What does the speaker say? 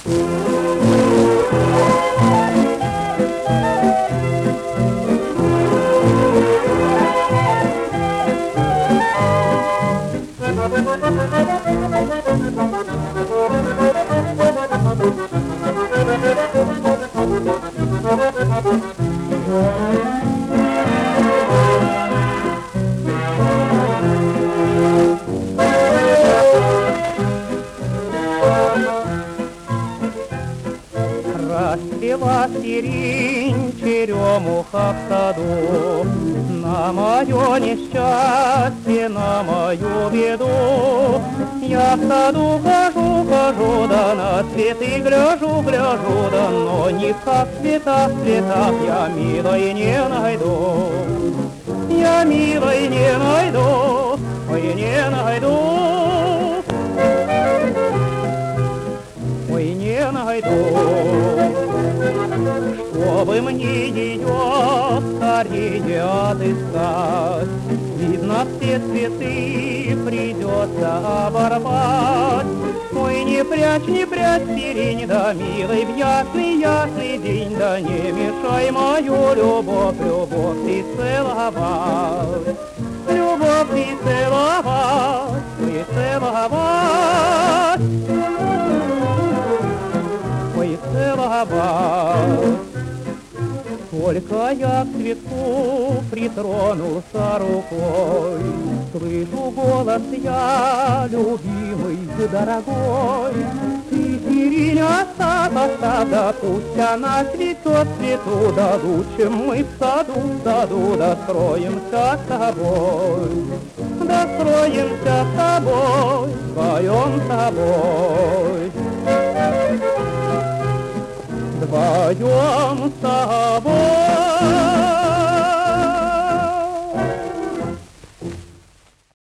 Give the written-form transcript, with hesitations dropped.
Расцвела сирень, черемуха в саду, на мое несчастье, на мою беду. Я в саду хожу, хожу, да на цветы гляжу, гляжу, да но никак в цветах, цветах я милой не найду. Я милой не найду, ой, не найду. Ой, не найду. Чтобы мне ее скорее отыскать, видно, все цветы придется оборвать. Ой, не прячь, сирень, да, милый, в ясный, ясный день, да не мешай мою любовь, любовь ты целовать. Любовь ты целовать, ты целовать. Ой, целовать. Только я к цветку притронулся рукой, слышу голос я, любимый, дорогой. Ты, сирень, оставь, да пусть она цветет, цвету, да лучше мы в саду, да строимся с тобой. Да строимся с тобой, вдвоем с тобой. Вдвоем с тобой.